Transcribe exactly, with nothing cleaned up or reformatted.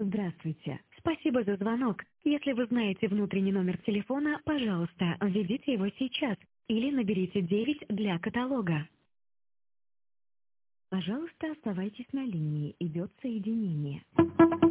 Здравствуйте. Спасибо за звонок. Если вы знаете внутренний номер телефона, пожалуйста, введите его сейчас или наберите девять для каталога. Пожалуйста, оставайтесь на линии. Идет соединение.